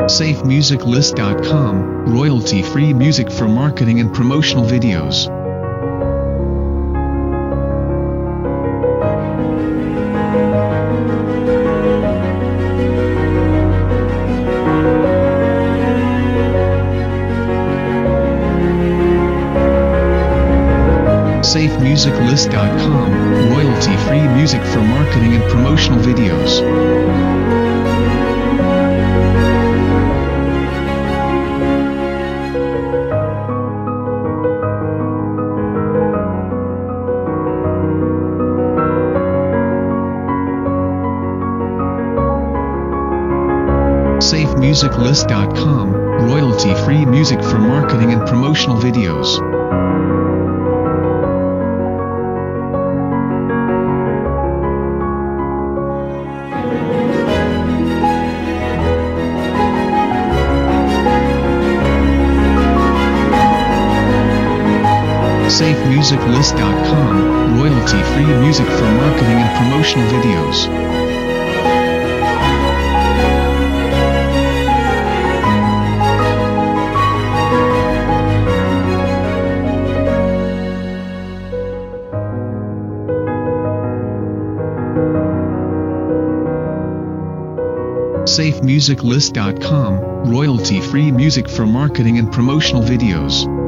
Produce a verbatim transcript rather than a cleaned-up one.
safe music list dot com, royalty-free music for marketing and promotional videos. safe music list dot com, royalty-free music for marketing and promotional videos. safe music list dot com, royalty-free music for marketing and promotional videos. safe music list dot com, royalty-free music for marketing and promotional videos. safe music list dot com, royalty-free music for marketing and promotional videos.